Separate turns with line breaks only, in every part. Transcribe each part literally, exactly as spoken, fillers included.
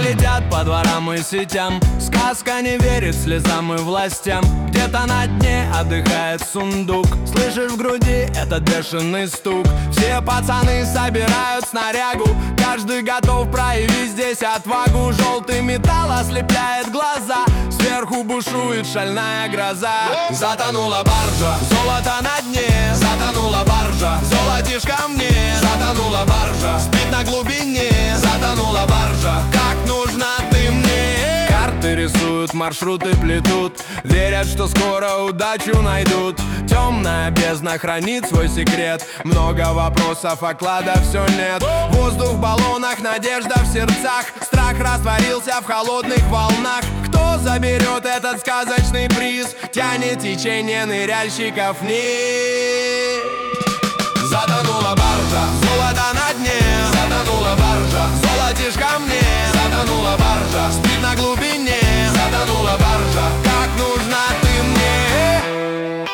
летят по дворам и сетям. Сказка не верит слезам и властям. Где-то на дне отдыхает сундук. Слышишь в груди этот бешеный стук. Все пацаны собирают снарягу. Каждый готов проявить здесь отвагу. Желтый металл ослепляет глаза. Сверху бушует шальная гроза. Затонула баржа, золото на дне. Затонула баржа, золотишко мне. Затонула баржа, спит на глубине. Затонула баржа, как нужна ты мне. Карты рисуют, маршруты плетут. Верят, что скоро удачу найдут. Темная бездна хранит свой секрет. Много вопросов, а клада все нет. Воздух в баллонах, надежда в сердцах. Страх растворился в холодных волнах. Кто заберет этот сказочный приз? Тянет течение ныряльщиков вниз. Затонула баржа, золото на дне. Затонула баржа, золотишко мне. Затонула баржа, спит на глубине. Затонула баржа, как нужна ты мне.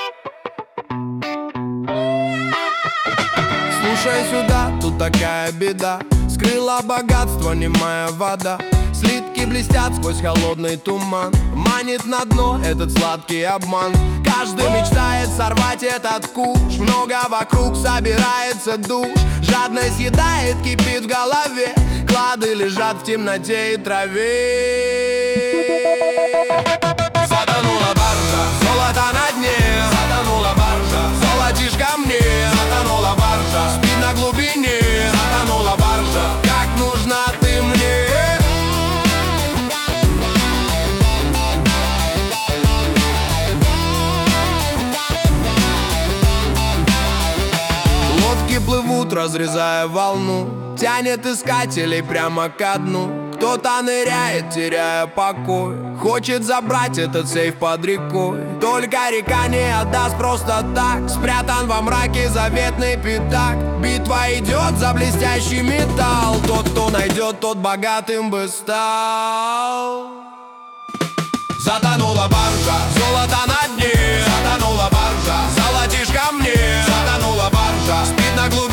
Слушай сюда, тут такая беда. Скрыла богатство немая вода. Слитки блестят сквозь холодный туман. Манит на дно этот сладкий обман. Каждый мечтает сорвать этот куш. Много вокруг собирается душ. Жадность съедает, кипит в голове. Клады лежат в темноте и траве. Затонула баржа, золото на дне. Затонула баржа, золотишко мне. Затонула баржа, спит на глубине. Затонула баржа, как нужна ты мне. Лодки плывут, разрезая волну. Тянет искателей прямо ко дну. Кто-то ныряет, теряя покой. Хочет забрать этот сейф под рекой. Только река не отдаст просто так. Спрятан во мраке заветный пятак. Битва идет за блестящий металл. Тот, кто найдет, тот богатым бы стал. Затонула баржа, золото на дне. Затонула баржа, золотишко мне. Затонула баржа, спит на глубине.